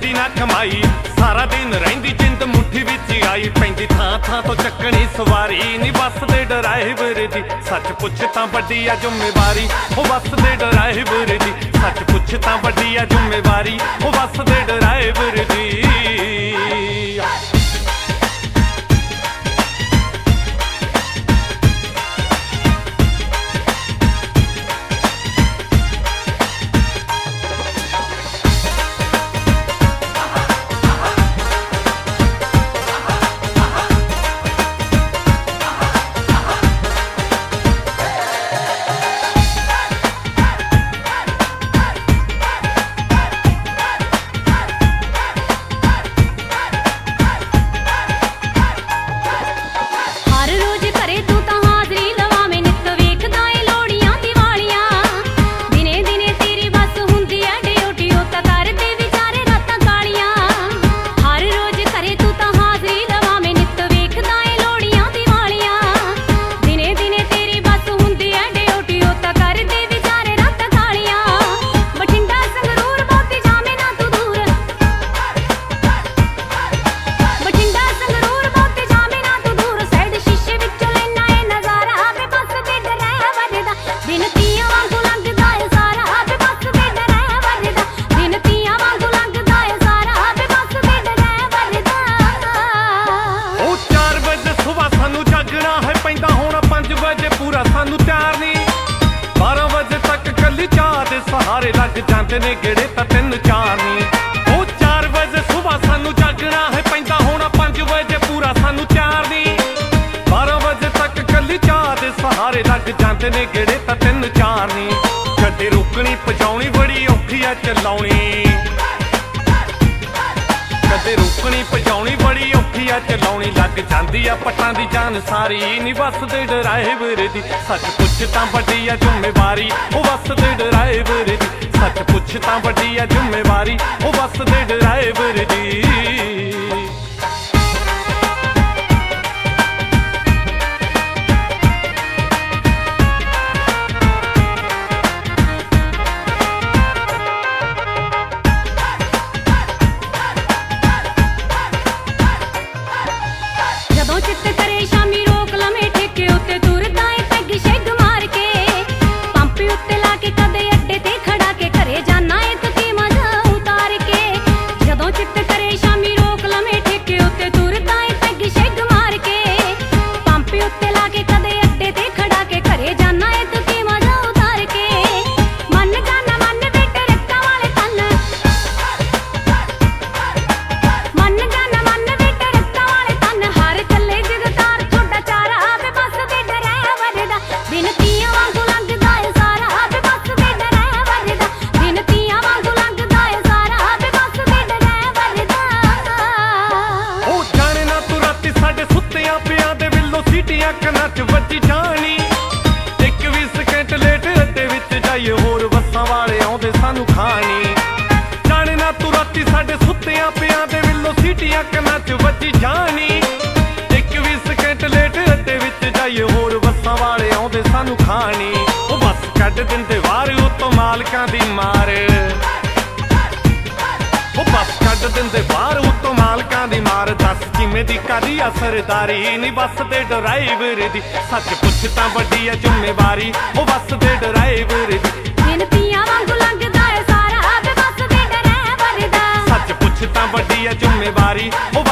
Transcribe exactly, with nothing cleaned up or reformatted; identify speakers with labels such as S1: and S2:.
S1: वड्डी ना कमाई सारा दिन रहिंदी जिंद मुट्ठी विच आई पैंदी थां थां तो चक्कनी सवारी नी बस दे ड्राइवर दी सच पुछ तां वड्डी आ जिम्मेवारी ओ बस दे ड्राइवर दी सच पुछ तां वड्डी आ जिम्मेवारी ओ बस दे ड्राइवर दी। सहारे लग जाते ने गेड़े तां तीन चार नी ओ चार बजे सुबह सानू जागना है पैंदा होना पांच बजे पूरा सानू चार नी बारह बजे तक कली चाह दे सहारे लग जाते ने गेड़े तां तीन चार नी गड्डी रोकनी पजाउनी बड़ी औखी आ चलाउनी गड्डी रोकनी पजाउनी बड़ी औखी आ चलाउनी लग जांदी आ पट्टां दी जान सारी नी बस दे ड्राइवर दी सच पुछ तां वड्डी आ जिम्मेवारी ओ बस दे ड्राइवर दी सच पुछ तां वड्डी आ जिम्मेवारी ओ बस दे ड्राइवर दी। सरदारी नी बस दे ड्राइवर दी सच पुछ तां वड्डी आ जिम्मेवारी ओ बस दे ड्राइवर दी दिन पिया वांगू लंघदा है सारा बे बस दे ड्राइवर दा सच पुछ तां वड्डी आ जिम्मेवारी।